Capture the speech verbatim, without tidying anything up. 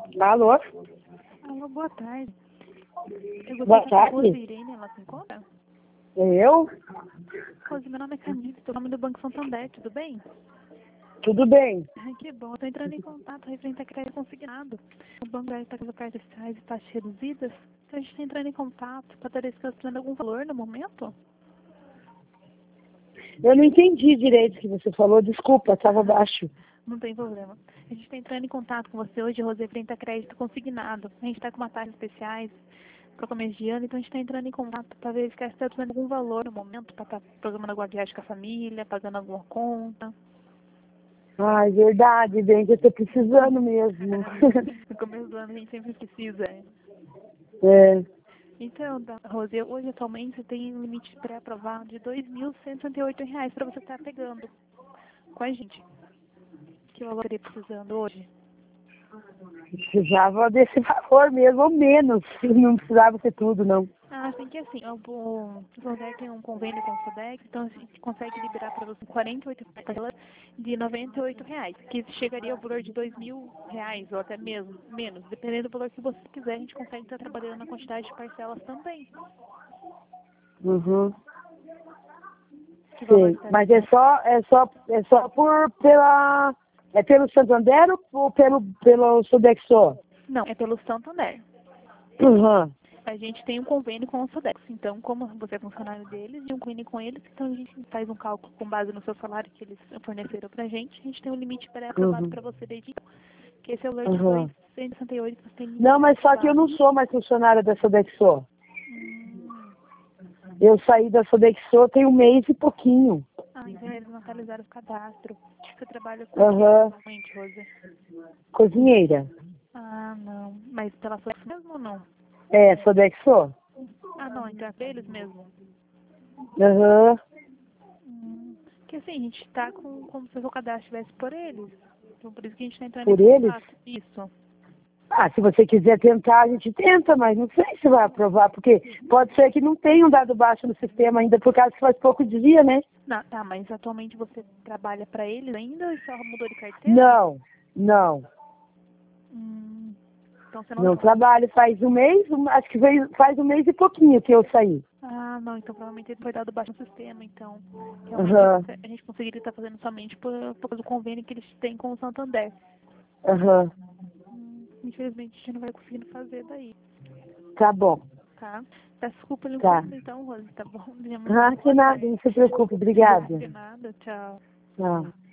Alô? Alô, boa tarde. Eu Boa gostaria tarde. de Rose Irene, ela se encontra? Eu? Rose, meu nome é Camila, estou nome do Banco Santander, tudo bem? Tudo bem? Ai, que bom, estou entrando em contato referente a crédito consignado. O banco está com cartas fiscais e taxas reduzidas, então a gente está entrando em contato para estar descansando algum valor no momento? Eu não entendi direito o que você falou, desculpa, estava baixo. Não tem problema. A gente está entrando em contato com você hoje, Rose, referente a crédito consignado. A gente está com uma taxa especiais para o começo de ano, então a gente está entrando em contato para verificar se está precisando de algum valor no momento, para estar programando alguma viagem com a família, pagando alguma conta. Ai, verdade, bem que eu estou precisando mesmo. No começo do ano a gente sempre precisa. é. É. Então, tá, Rose, hoje atualmente você tem um limite pré-aprovado de dois mil cento e sessenta e oito reais para você estar pegando com a gente. Que valor você estaria precisando hoje? Precisava desse valor mesmo, ou menos. Não precisava ser tudo, não. Ah, assim que assim, o, o Sodec tem um convênio com o Sodec, então a gente consegue liberar para você quarenta e oito parcelas de noventa e oito reais, que chegaria ao valor de dois mil reais, ou até mesmo menos, dependendo do valor que você quiser, a gente consegue estar trabalhando na quantidade de parcelas também. Uhum. Que valor Sim, está mas é só, é só, é só por, pela, é pelo Santander ou pelo, pelo Sodexo? Não, é pelo Santander. Uhum. A gente tem um convênio com o Sodex. Então, como você é funcionário deles e um convênio com eles, então a gente faz um cálculo com base no seu salário que eles forneceram pra gente. A gente tem um limite pré-aprovado Uhum. para você desde que esse é o valor de Uhum. dois mil cento e sessenta e oito que você tem limite Não, mas só que eu pré-aprovado. não sou mais funcionária da Sodexo. Hum. Eu saí da Sodexo tem um mês e pouquinho. Ah, então eles não atualizaram o cadastro. Você trabalha com o que Aham. atualmente, Rosa? Cozinheira. Ah, não. Mas pela Sodex mesmo ou não? É, Sodexo? Ah, não. Então é pra eles mesmo. Aham. Hum. Que assim, a gente tá com como se o cadastro estivesse por eles. Então por isso que a gente tá entrando em Por eles? contato. Isso. Ah, se você quiser tentar, a gente tenta, mas não sei se vai aprovar, porque pode ser que não tenham dado baixo no sistema ainda, por causa que faz pouco dia, né? Não, tá, mas atualmente você trabalha pra eles ainda ou só mudou de carteira? Não, não. Hum, então você não Não trabalha. trabalho faz um mês, um- acho que fez- faz um mês e pouquinho que eu saí. Ah, não, então provavelmente ele foi dado baixo no sistema, então. Realmente Aham, a gente conseguiria estar fazendo somente por, por causa do convênio que eles têm com o Santander. aham. Hum, infelizmente a gente não vai conseguindo fazer daí, Tá bom, tá? Peço desculpa pela tá. informação então, Rose, tá bom? Minha Ah, que boa nada, tarde. não se preocupe, obrigada. De nada, tchau. Tchau.